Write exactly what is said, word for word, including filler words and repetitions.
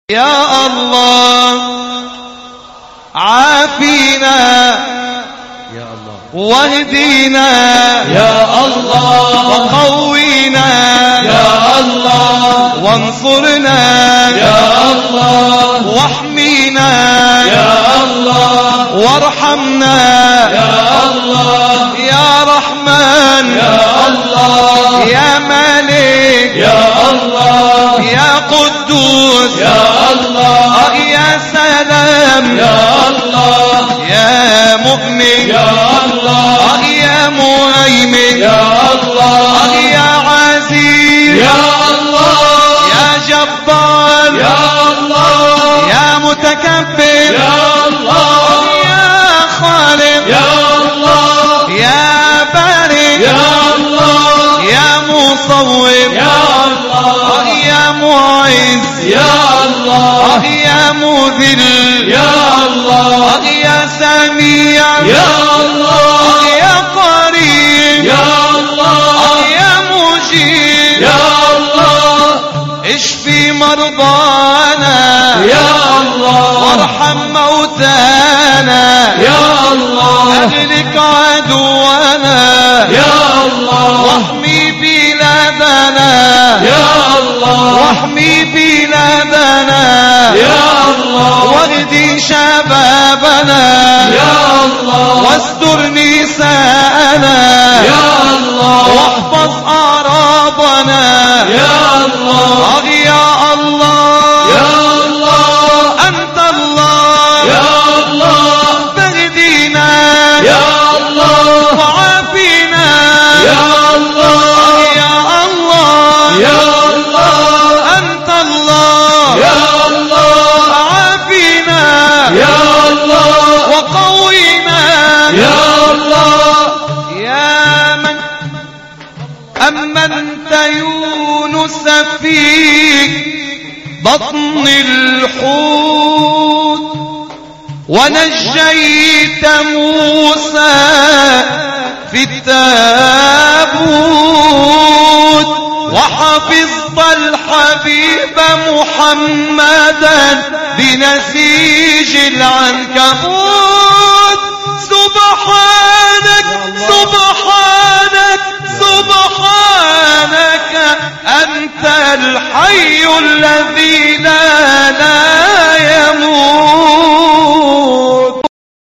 يا الله عافينا يا الله واهدينا يا الله وقوينا يا الله وانصرنا يا الله واحمينا يا الله وارحمنا يا الله يا رحمن يا الله يا مالك يا الله يا قدوس يا الله يا سلام يا الله يا مؤمن يا الله يا مهيمن يا الله يا عزيز يا الله يا جبار يا الله يا متكبر يا الله يا خالق يا الله يا بارئ يا الله يا مصور يا الله يا معز يا الله يا مذل يا الله يا سميع يا الله يا قريب يا الله يا مجيب يا الله اشفي مرضانا يا الله وارحم موتانا يا الله اهلك عدونا يا الله واحمي بلادنا يا الله واحمي بلادنا يا الله واهدي شبابنا يا الله واستر نساءنا يا الله واحفظ أعراضنا يا الله يا الله يا الله أنت الله يا الله فاهدينا يا الله وعافينا يا الله يا الله يا الله أنت الله يا الله عافينا يا الله وقوينا يا الله يا من أمنت يونس في بطن الحوت ونجيت موسى في التابوت وحفظت الحبيب محمدا بنسيج العنكبوت سبحانك سبحانك سبحانك أنت الحي الذي